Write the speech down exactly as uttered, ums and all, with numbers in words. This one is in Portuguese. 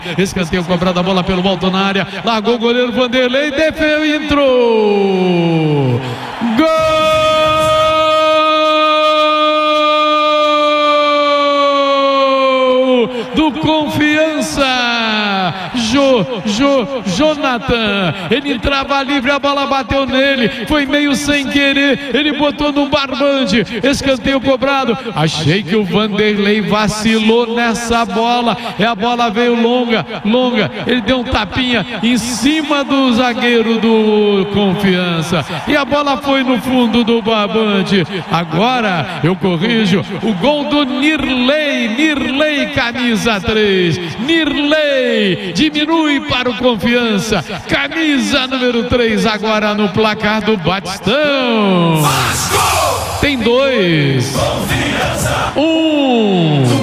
Escanteio cobrado, a bola pelo alto na área. Largou o goleiro Vanderlei, defendeu e entrou. Gol! Do Confiança. Jô, Jô, Jonathan, ele entrava livre, a bola bateu nele, foi meio sem querer, ele botou no barbante, escanteio cobrado. Achei que o Vanderlei vacilou nessa bola, e a bola veio longa, longa, ele deu um tapinha em cima do zagueiro do Confiança, e a bola foi no fundo do barbante. Agora eu corrijo, o gol do Nirley, Nirley camisa três, Nirley diminui para o Confiança, camisa número três, agora no placar do Batistão. Tem dois, um.